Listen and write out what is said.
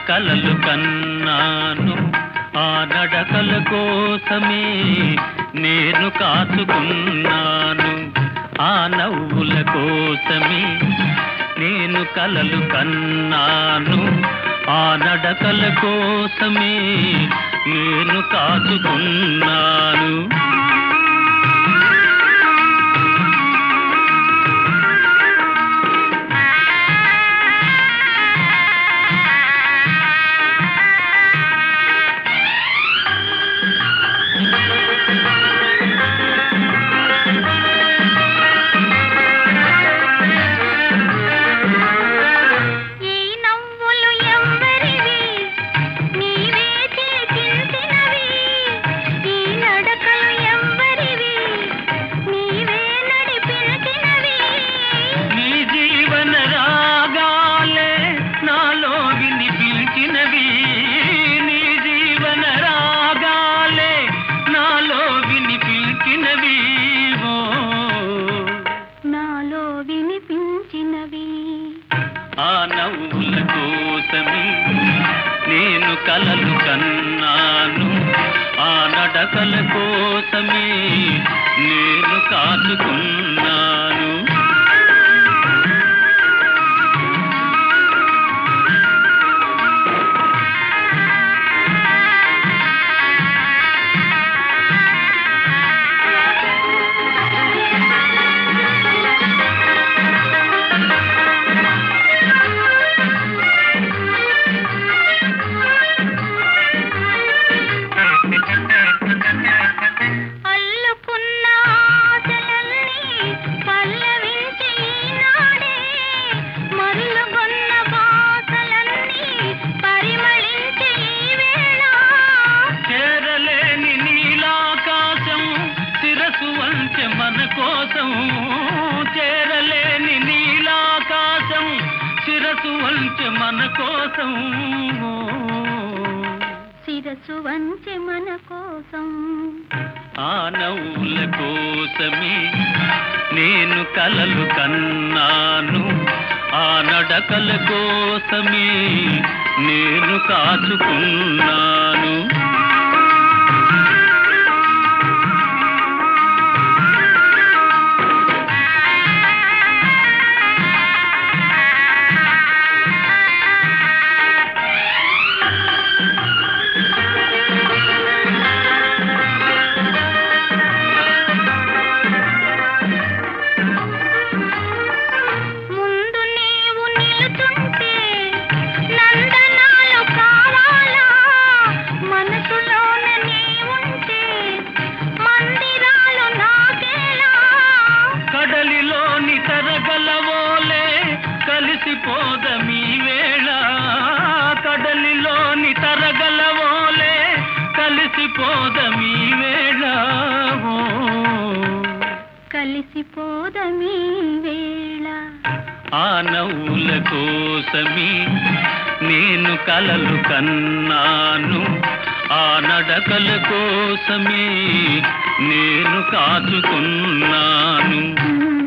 కలలు కన్నాను, ఆ నడకల కోసమే నేను కాచుకున్నాను. ఆ నవ్వుల కోసమే నేను కలలు కన్నాను, ఆ నడకల కోసమే నేను కాచుకున్నాను. ఆ నవ్వుల కోసమే నేను కలలు కన్నాను, ఆ నడకల కోసమే నేను కాచుకున్నాను. మన కోసం చేరలేని నీలాకాశం శిరసు వంచె మన కోసం, శిరసు వంచె మన కోసం. ఆ నవ్వుల కోసమే నేను కలలు కన్నాను, ఆ నడకల కోసమే నేను కాచుకున్నాను. కలిసిపోదమీ వేళ కడలిలోని తరగలవోలే, కలిసిపోదమీ వేళ, కలిసిపోదమీ వేళ. ఆ నవ్వుల కోసమే నేను కలలు కన్నాను, ఆ నడకల కోసమే నేను కాచుకున్నాను.